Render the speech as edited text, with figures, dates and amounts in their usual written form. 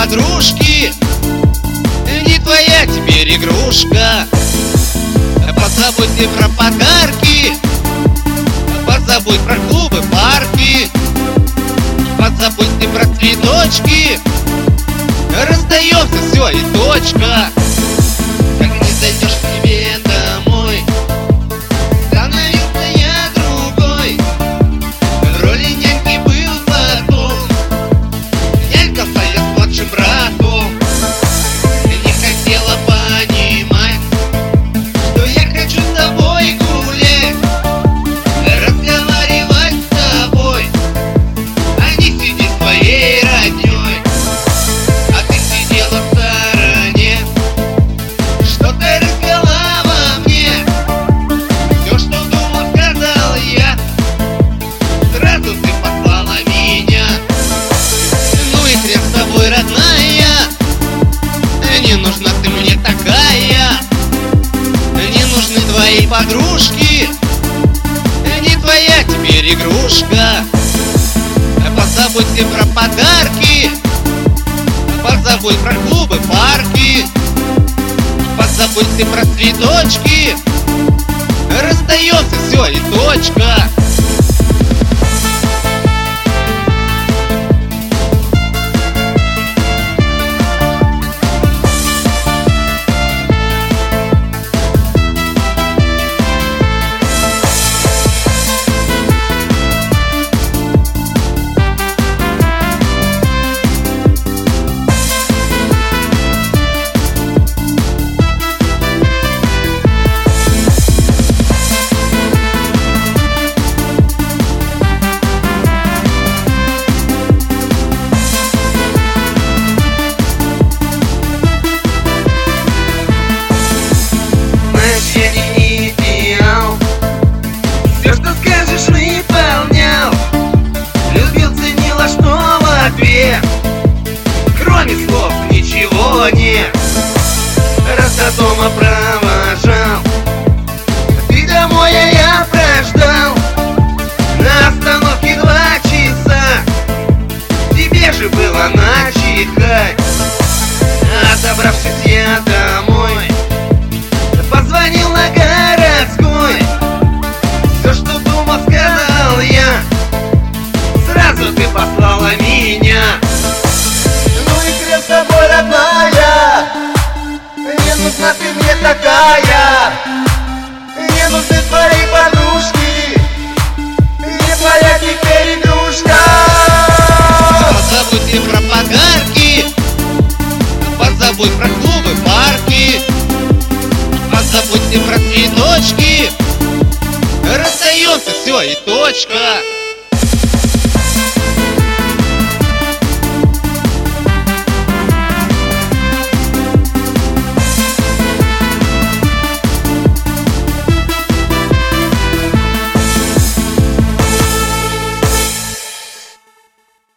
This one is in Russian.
подружки, не твоя теперь игрушка. Позабудь ты про подарки, позабудь про клубы, парки, позабудь ты про цветочки. Расстаемся, все, и точка. Как не зайдешь к тебе домой, становился я другой. В роли няньки был потом, нянька стала с младшим братом. Не хотела понимать, что я хочу с тобой гулять, разговаривать с тобой, а не сидеть своей роднёй. А ты сидела в стороне, что-то рассказала во мне. Все, что думал, сказал я, сразу ты послала меня. Ну и хрен с тобой, родная, не нужна ты мне такая. Не нужны твои подружки, не твоя теперь игрушка. Позабудь ты про подарки, позабудь про клубы, парки, позабудь ты про цветочки. Расстаемся, все, и точка. Кроме слов ничего нет. Раз до дома провожал, ты домой, а я прождал. На остановке 2 часа, тебе же было начихать. А добравшись я домой, позвонил на городской. Все, что думал, сказал я, сразу ты послала меня. С тобой, родная, не нужна ты мне такая. Не нужны твои подружки, не твоя теперь игрушка. Позабудь ты про подарки, позабудь про клубы, парки, позабудь ты про цветочки. Расстаемся, все, и точка.